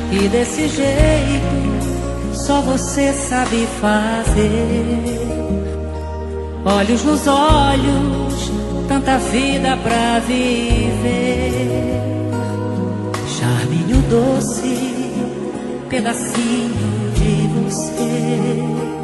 E desse jeito só você sabe fazer. Olhos nos olhos, tanta vida pra viver. Charminho doce, pedacinho de você.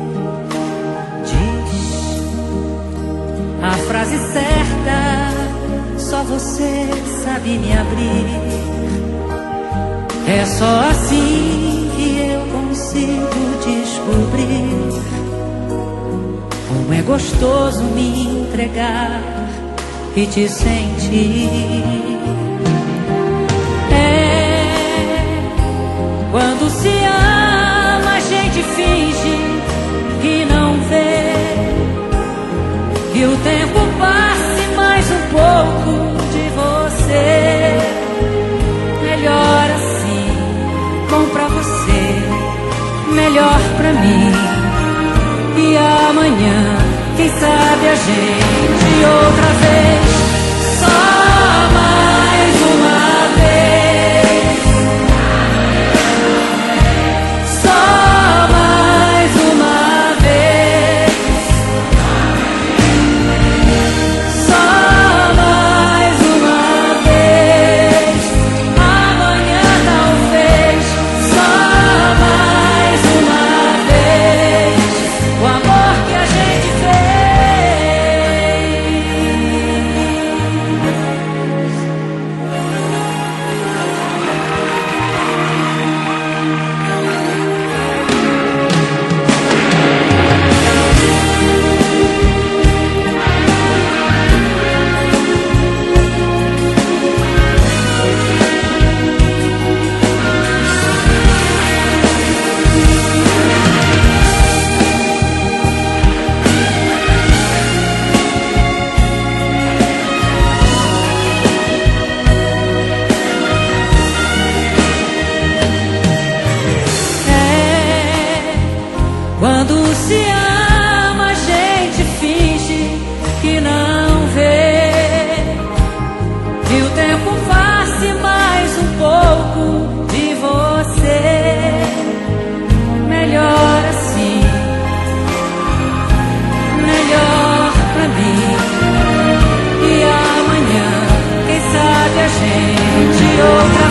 Diz a frase certa, só você sabe me abrir. É só assim que eu consigo descobrir como é gostoso me entregar e te sentir. Quando se ama, a gente finge que não vê, que o tempo passe mais um pouco de você. Melhor assim, bom pra você, melhor pra mim. E amanhã, quem sabe a gente outra vez, só mais uma vez, só mais uma vez, só mais uma vez. Amanhã talvez, só mais uma vez. O amor que a gente fez. Quando se ama, a gente finge que não vê, que o tempo passe mais um pouco de você. Melhor assim, melhor pra mim. E amanhã, quem sabe a gente outra